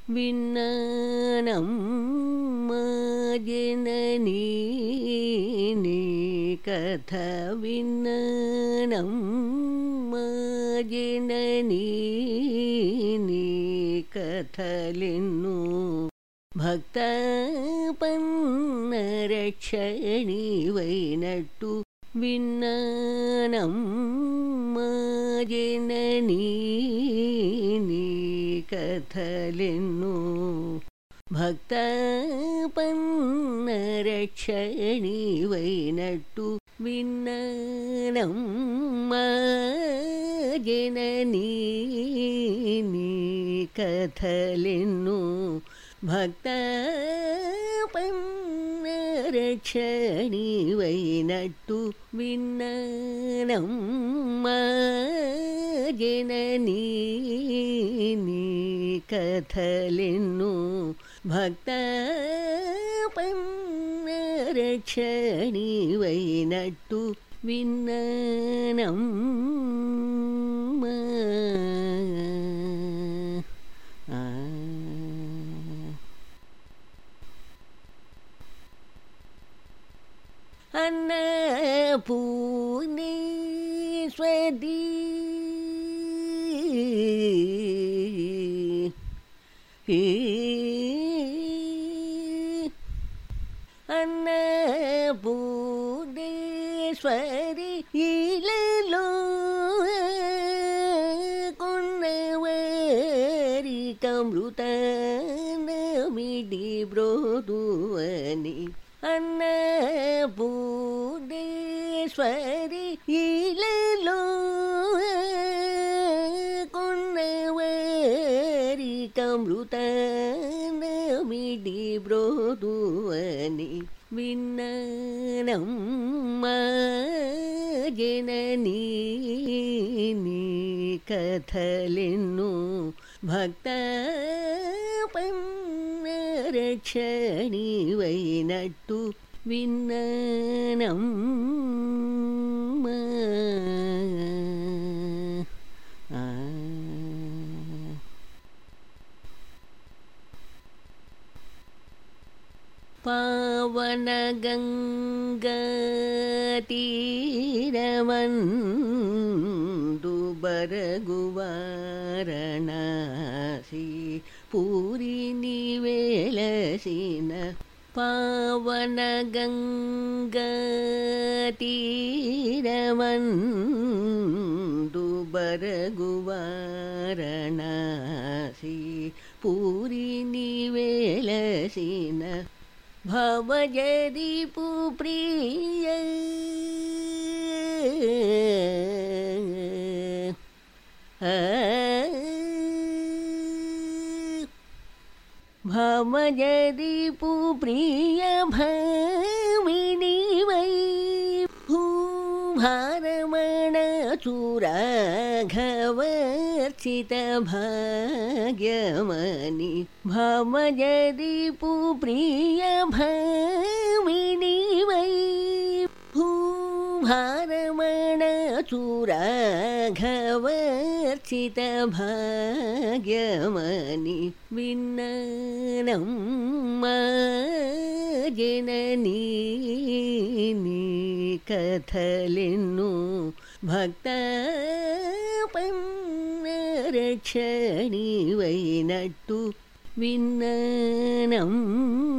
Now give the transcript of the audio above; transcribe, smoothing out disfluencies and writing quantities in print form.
విన్నానమ్మ జననీ నీ కథ విన్నానమ్మ జననీ నీ కథలెన్నో భక్త పన్నరక్షణివైనట్టు విన్నానమ్మ జననీ నీ కథలెన్నో భక్త పన్నరక్షణివైనట్టు విన్నానమ్మ జననీ నీ కథలెన్నో భక్త పన్నరక్షణివైనట్టు విన్నానమ్మ జననీ నీ కథలెన్నో భక్త పన్నరక్షణివైనట్టు విన్నానమ్మ. అన్నపూర్ణేశ్వరీ అన్నపూర్ణేశ్వరి ఇలలో కొన్నవారికమృతనమిడి బ్రోదువని అన్నపూర్ణేశ్వరి ఇలలో కొన్నవారికమృతనమిడి బ్రోదువని విన్నానమ్మ జననీ నీ కథలెన్నో భక్త పన్నరక్షణివైనట్టు విన్నానమ్మ. పావన గంగా తీరమందు బరగు వారణాసి పూరిని వెలసిన పావన గంగా తీరమందు బరగు వారణాసి పూరిని వెలసిన భవజదీపు ప్రియ భవజదీపు ప్రియ భామినివై భూభారమణ చూరాఘవర్చిత భాగ్యమని భవజదీపు ప్రియ భామినివై భూభారమణ చూరాఘవర్చిత భాగ్యమని విన్నానమ్మ జననీ నీ కథలెన్నో భక్త పన్నరక్షణివైనట్టు విన్నానమ్మ.